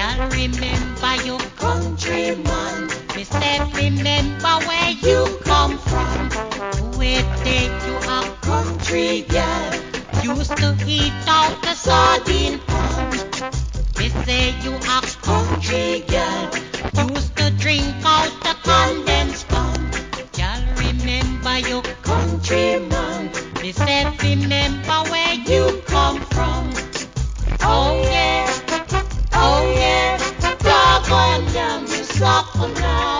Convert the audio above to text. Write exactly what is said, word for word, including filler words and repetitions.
Y'all remember your countryman. Me say remember where you come from. Where take you a country girl. Used to eat out the sardine pan. Me say you a country girl. Used to drink out the condensed pan. Y'all remember your countryman. Me say remember where you come from. Oh yeah, oh yeah, dog on them, you suffer now.